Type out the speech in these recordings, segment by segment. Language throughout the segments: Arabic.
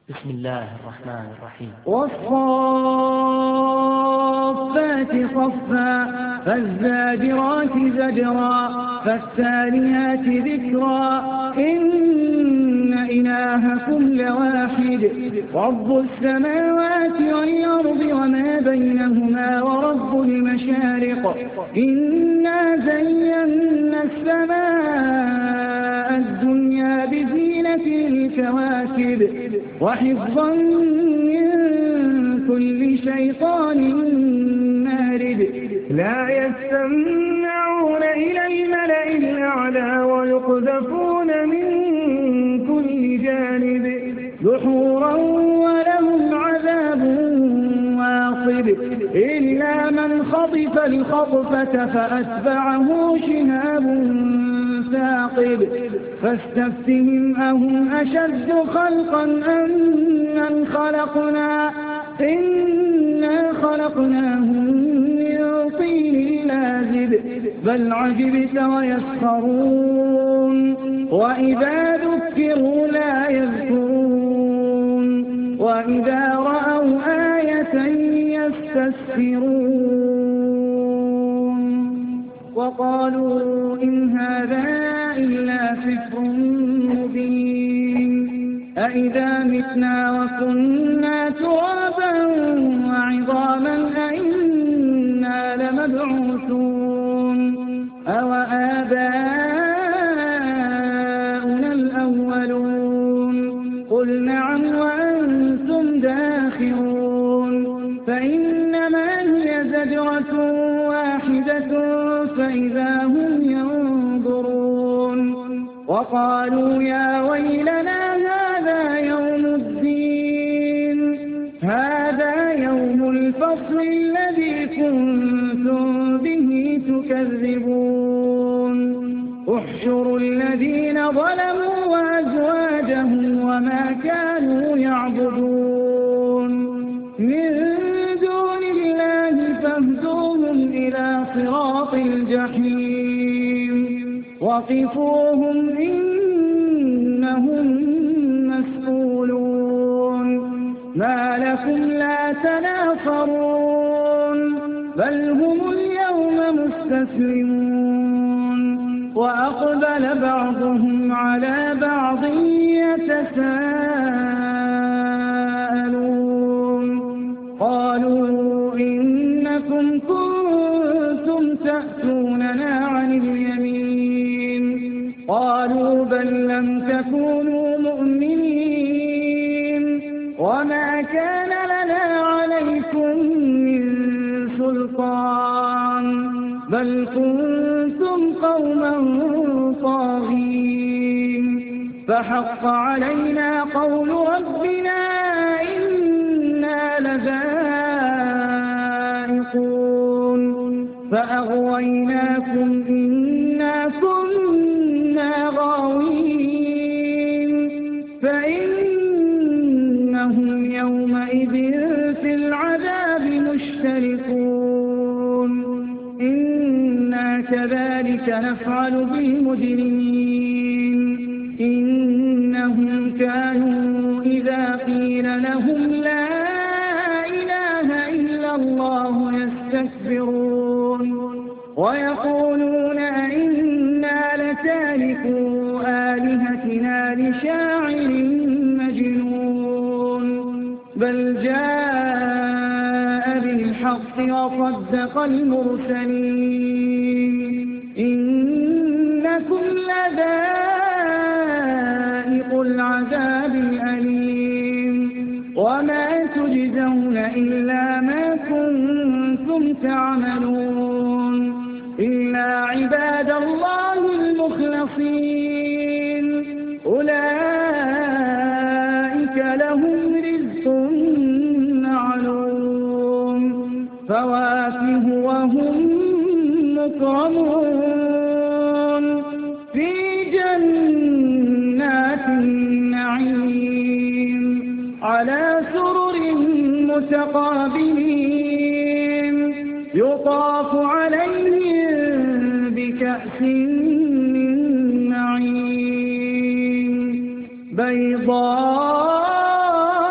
بسم الله الرحمن الرحيم. والصافات صفا فالزاجرات زجرا فالتاليات ذكرا إن إلهكم لواحد رب السماوات والأرض وما بينهما ورب المشارق إنا زينا السماء الدنيا بزينة الكواكب وحفظا من كل شيطان مارد لا يستمعون إلى الملأ الأعلى ويقذفون من كل جانب دحورا ولهم عذاب واصب إلا من خطف الخطفة فأتبعه شهاب ثاقب فاستفتهم أهم أشد خلقا أم من خلقنا إنا خلقناهم من طين لازب بل عجبت ويسخرون وإذا ذكروا لا يذكرون وإذا رأوا آية يستسخرون وقالوا إن هذا إلا سحر مبين أإذا متنا وكنا ترابا وعظاما أإنا لمبعوثون أوآباؤنا الأولون قل نعم وأنتم داخرون فإنما هي زجرة واحدة فإذا هم ينظرون وقالوا يا ويلنا هذا يوم الدين هذا يوم الفصل الذي كنتم به تكذبون احشروا الذين ظلموا وأزواجهم وما كانوا يعبدون من دون الله فاهدوهم إلى صراط الجحيم وقفوهم إنهم مسؤولون ما لكم لا تناصرون بل هم اليوم مستسلمون وأقبل بعضهم على بعض يتساءلون قالوا إنكم كنتم تأتوننا عن اليمين قالوا بل لم تكونوا مؤمنين وما كان لنا عليكم من سلطان بل كنتم قوما طاغين فحق علينا قول ربنا إنا لذائقون فأغويناكم إنا كنا غاوين فإنهم يومئذ في العذاب مشتركون إنا كذلك نفعل بالمجرمين إنهم كانوا إذا قيل لهم لا إله إلا الله يستكبرون ويقولون أئنا لتاركو آلهتنا لشاعر مجنون بل جاء بالحق وصدق المرسلين إنكم لذائق العذاب الأليم وما تجزون إلا ما كنتم تعملون إلا عباد الله المخلصين أولئك لهم رزق معلوم فواكه وهم مكرمون في جنات النعيم على سرر متقابلين يطاف عليهم بكأس من معين بيضاء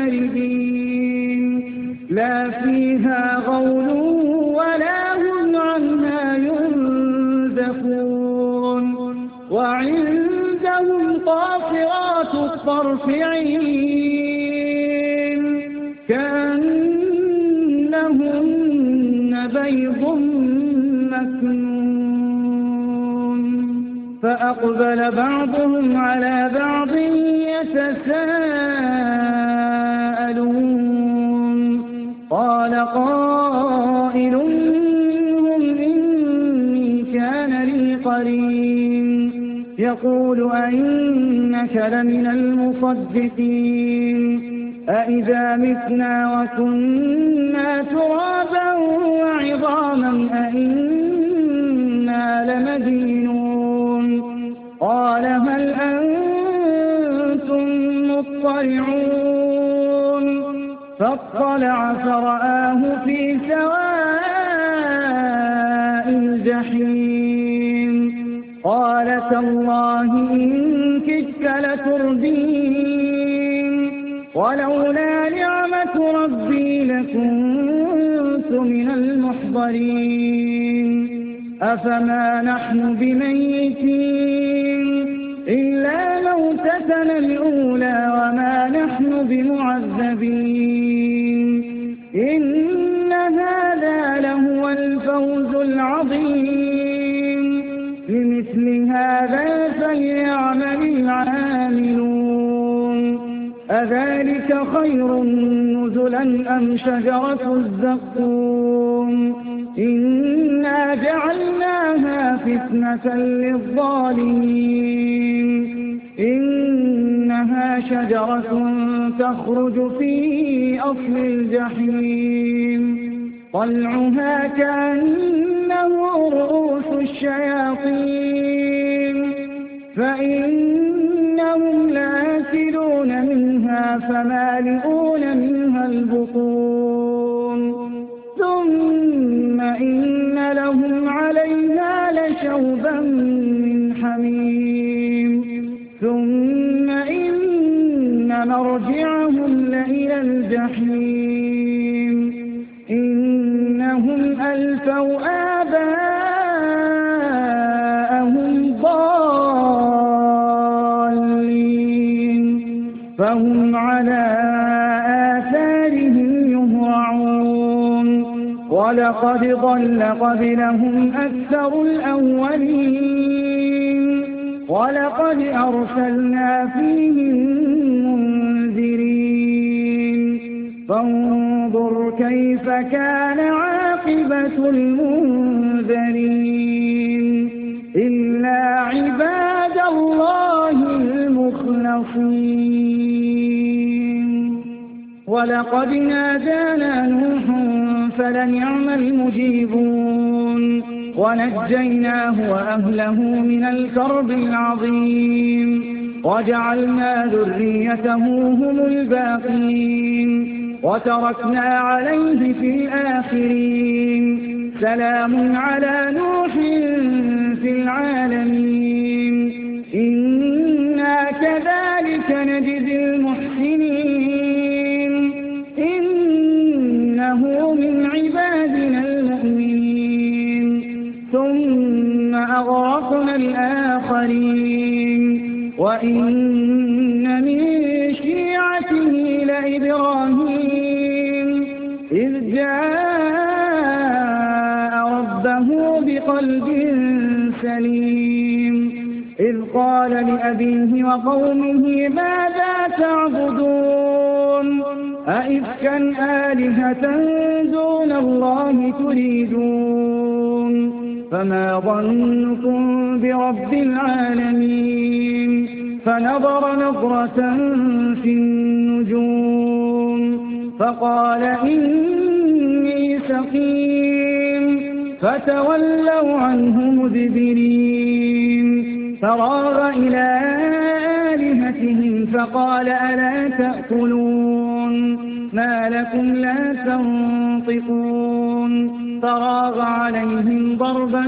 شاربين لا فيها غول ولا هم عنها ينزفون وعندهم قاصرات الطرف عين كأنهن بيض مكنون فأقبل بعضهم على بعض يتساءلون قال قائل منهم إني كان لي قرين يقول أئنك لمن المصدقين أإذا متنا وكنا ترابا وعظاما أئنا لمدينون قال هل أنتم مطلعون فاطلع فرآه في سواء الجحيم قال تالله إن كدت لتردين ولولا نعمة ربي لكنت من المحضرين أفما نحن بميتين إلا موتتنا الأولى وما نحن بمعذبين إن هذا لهو الفوز العظيم لمثل هذا فليعمل العاملون أذلك خير نزلا أم شجرة الزقوم إنا جعلناها فتنة للظالمين إنها شجرة تخرج في أصل الجحيم طلعها كأنه رؤوس الشياطين فإنهم لآكلون منها فمالئون منها البطون ثم إن لهم عليها لشوبا من حميم ثم إن مرجعهم لإلى الجحيم إنهم ألفوا آباءهم ضالين فهم على آثارهم يهرعون ولقد ضل قبلهم أكثر الأولين ولقد أرسلنا فيهم منذرين فانظر كيف كان عاقبة المنذرين إلا عباد الله المخلصين ولقد نادانا نوح فلنعم المجيبون ونجيناه وأهله من الكرب العظيم وجعلنا ذريته هم الباقين وتركنا عليه في الآخرين سلام على نوح في العالمين إنا كذلك نجزي المحسنين إنه من عبادنا المؤمنين ثم أغرقنا الآخرين وإن من شيعته لإبراهيم إذ جاء ربه بقلب سليم إذ قال لأبيه وقومه ماذا تعبدون أئفكا آلهة دون الله تريدون فما ظنكم برب العالمين فنظر نظرة في النجوم فقال إني سقيم فتولوا عنه مدبرين فراغ إلى آلهتهم فقال ألا تأكلون ما لكم لا تنطقون فراغ عليهم ضربا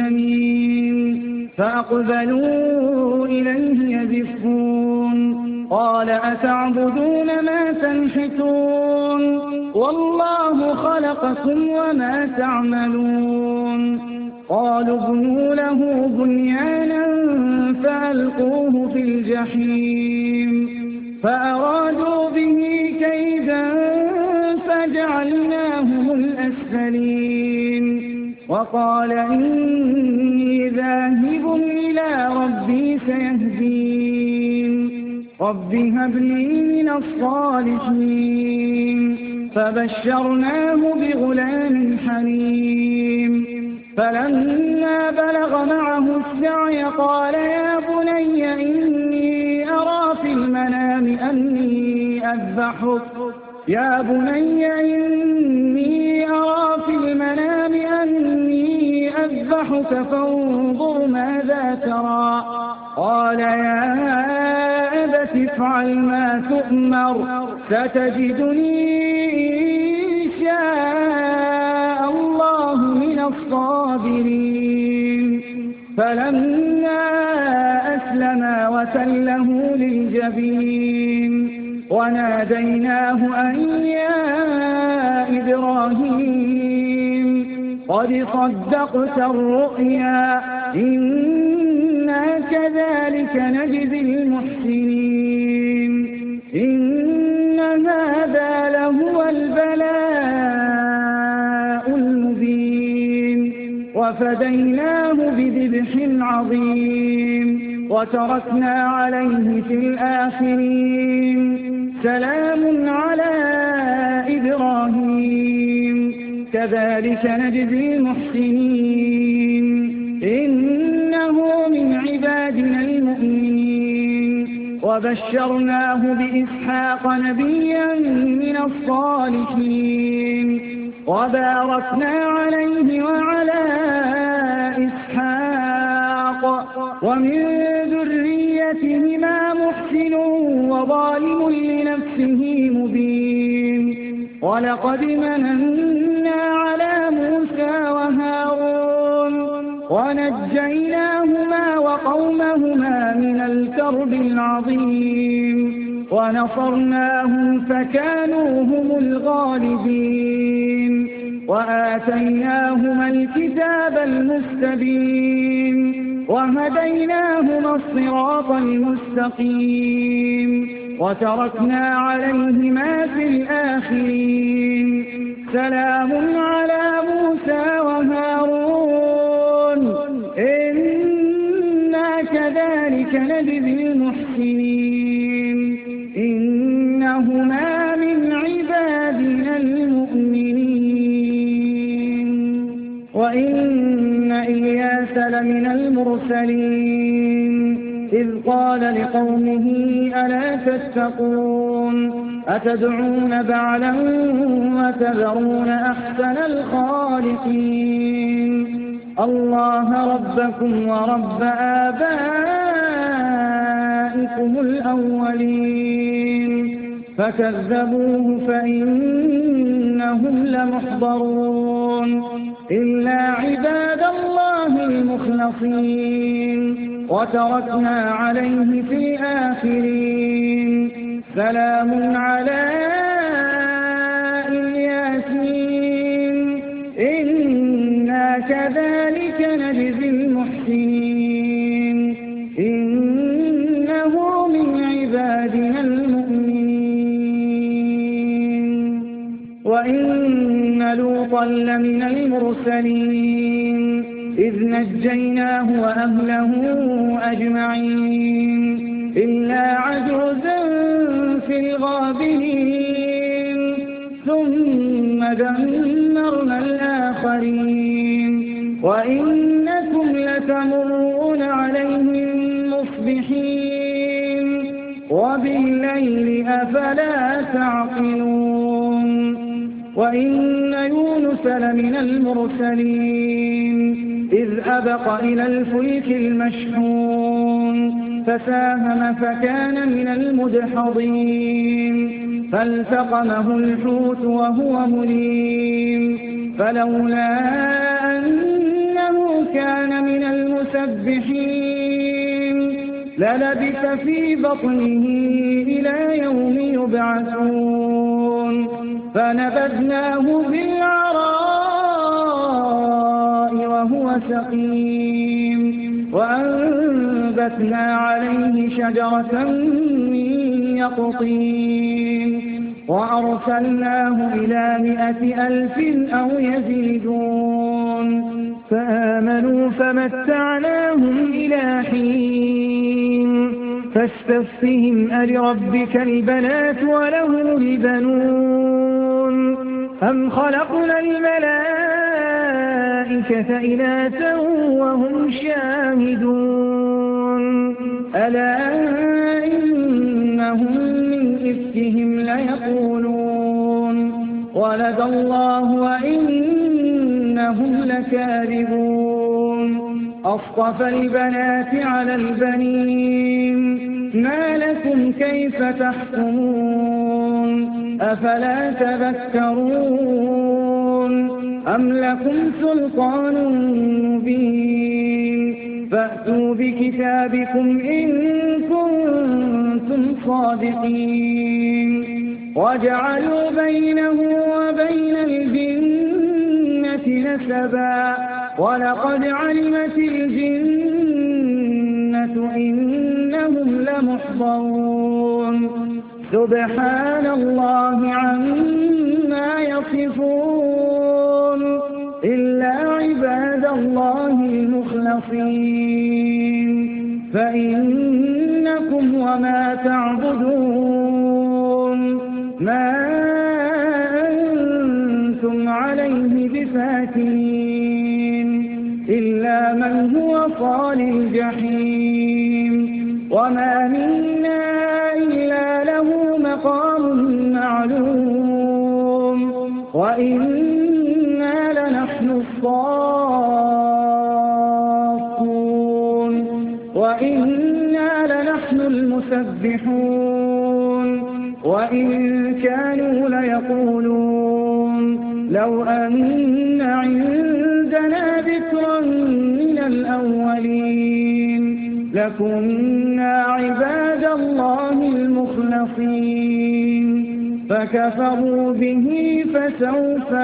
باليمين فأقبلوا إليه يزفون قال أتعبدون ما تنحتون والله خلقكم وما تعملون قالوا ابنوا له بنيانا فألقوه في الجحيم فأرادوا به كيدا فجعلناهم الأسفلين وقال إني ذاهب إلى ربي سيهدين رب هب لي من الصالحين فبشرناه بغلام حليم فلما بلغ معه السعي قال يا بني إني أرى في المنام أني أذبحك فانظر ماذا ترى قال يا أبت افعل ما تؤمر ستجدني إن شاء الله من الصابرين فلما أسلما وتله للجبين وناديناه أن يا إبراهيم قد صدقت الرؤيا إنا كذلك نجزي المحسنين إن هذا لهو البلاء المبين وفديناه بذبح عظيم وتركنا عليه في الآخرين سلام على إبراهيم كذلك نجزي المحسنين إنه من عبادنا المؤمنين وبشرناه بإسحاق نبيا من الصالحين وباركنا عليه وعلى إسحاق ومن ذريتهما محسن وظالم لنفسه مبين ولقد مننا على موسى وهارون ونجيناهما وقومهما من الكرب العظيم ونصرناهم فكانوا هم الغالبين وآتيناهما الكتاب المستبين وهديناهما الصراط المستقيم وتركنا عليهما في الآخرين سلام على موسى وهارون إنا كذلك نجزي المحسنين إنهما من عبادنا المؤمنين وإن إلياس لمن المرسلين إذ قال لقومه ألا تتقون أتدعون بعلا وتذرون أحسن الخالقين الله ربكم ورب آبائكم الأولين فكذبوه فإنهم لمحضرون إلا عباد الله المخلصين وتركنا عليه في الآخرين سلام على الياسين إنا كذلك نجزي المحسنين إنه من عبادنا المؤمنين وإن لوطا لمن المرسلين إذ نجيناه وأهله أجمعين إلا عجوزا في الغابرين ثم دمرنا الآخرين وإنكم لتمرون عليهم مصبحين وبالليل أفلا تعقلون وإن يونس لمن المرسلين إذ أبق إلى الفلك المشحون فساهم فكان من المدحضين فالتقمه الحوت وهو مليم فلولا أنه كان من المسبحين للبث في بطنه إلى يوم يبعثون فنبذناه بالعراء وهو سقيم وأنبتنا عليه شجرة من يقطين وأرسلناه إلى 100,000 أو يزيدون فآمنوا فمتعناهم إلى حين فاستفتهم ألربك البنات وله البنون أم خلقنا الملائكة إناثا وهم شاهدون ألا إنهم من إفكهم ليقولون ولد الله وإنهم لكاذبون أصطفى البنات على البنين ما لكم كيف تحكمون أفلا تذكرون أم لكم سلطان مبين فأتوا بكتابكم إن كنتم صادقين وجعلوا بينه وبين الجنة نسبا ولقد علمت الجنة إنهم لمحضرون سبحان الله عما يصفون إلا عباد الله المخلصين فإنكم وما تعبدون ما أنتم عليه بفاتنين إلا من هو صال الجحيم وما منا إلا له مقام معلوم وإنا لنحن الصافون وإنا لنحن المسبحون وإن كانوا ليقولون لو أن عندنا ذكرا من الأولين لكنا عباد الله المخلصين فكفروا به فسوف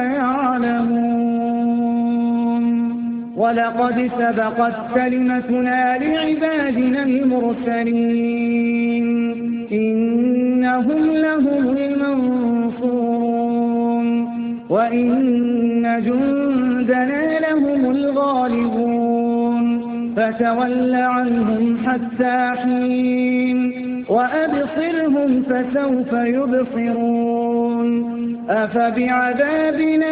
يعلمون ولقد سبقت كلمتنا لعبادنا المرسلين إنهم لهم المنصورون وإن جندنا لهم الغالبون فتول عنهم حتى حين وأبصرهم فسوف يبصرون أفبعذابنا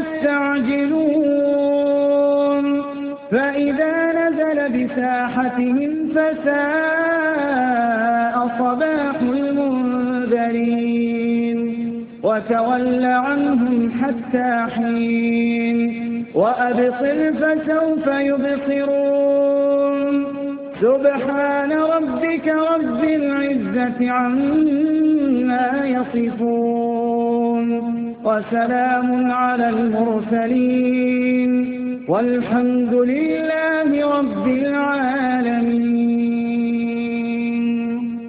يستعجلون فإذا نزل بساحتهم فساء صباح المنذرين وتول عنهم حتى حين وأبصر فسوف يبصرون سبحان ربك رب العزة عما يصفون وسلام على المرسلين والحمد لله رب العالمين.